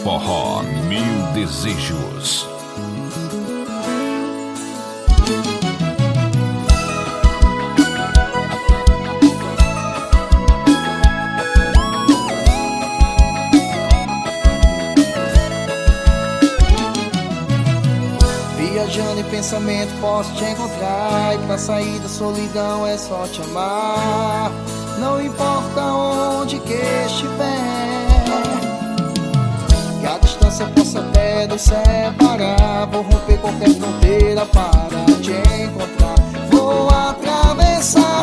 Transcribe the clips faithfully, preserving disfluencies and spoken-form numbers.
Forró Mil Desejos. Viajando em pensamento posso te encontrar, e pra sair da solidão é só te amar. Não importa onde que estiver, que a distância possa até nos separar. Vou romper qualquer fronteira para te encontrar. Vou atravessar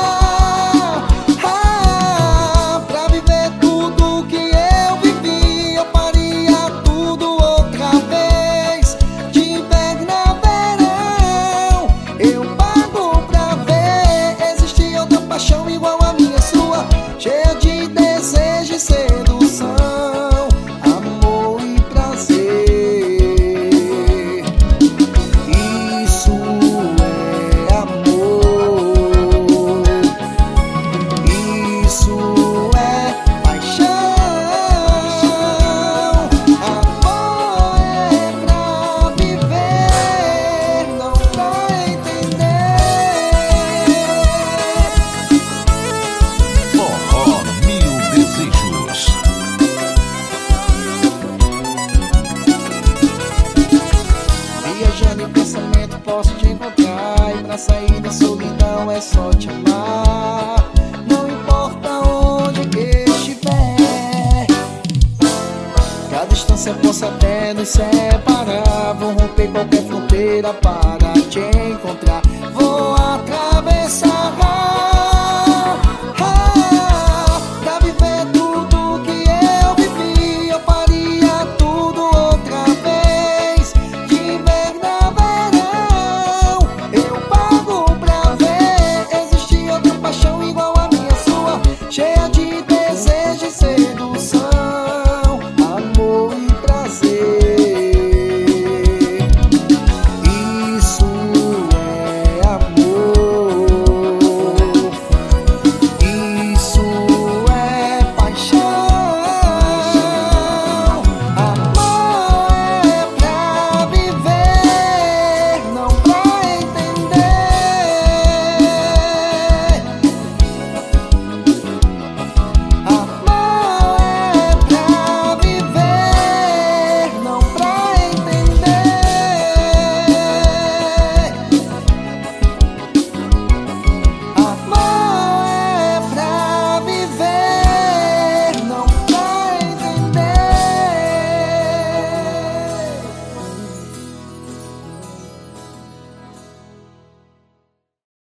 pra viver tudo que eu vivi. Eu faria tudo outra vez. De inverno a verão eu pago pra ver existir outra paixão igual a minha e sua, cheia de desejo e sedução, amor e prazer. Isso é amor, isso é paixão. Amor é pra viver, não pra entender. Forró Mil Desejos. Viajando em pensamento posso te encontrar, e pra sair da solidão é só te amar. Não importa onde que estiver, que a distância possa até nos separar. Vou romper qualquer fronteira para te encontrar. Vou